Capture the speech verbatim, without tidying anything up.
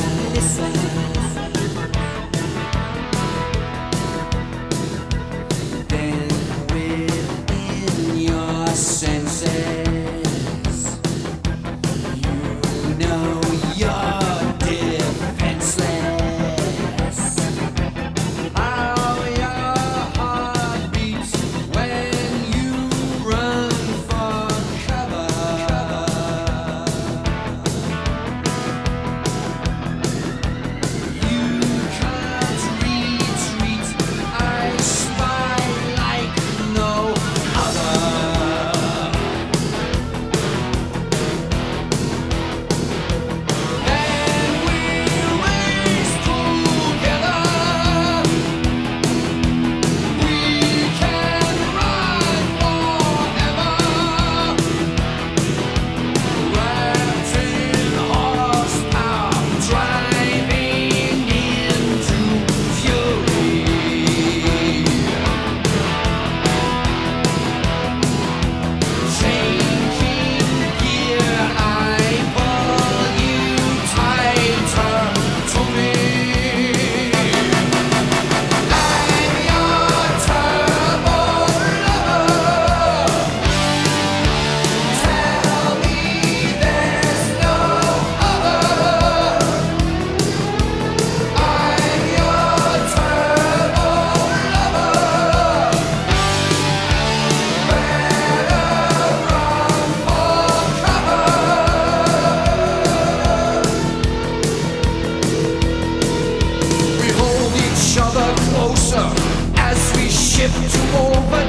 listen. Then within your senses, you know you're defenseless. How your heart beats when you run for cover. You can't retreat. I spy like no other. Then we race together. We can run forever. Wrapped in horsepower, driving into fury. Changing gear, I pull you tighter to me. I'm your turbo lover. Tell me there's no other. I'm your turbo lover. We hold each other closer as we shift to overdrive.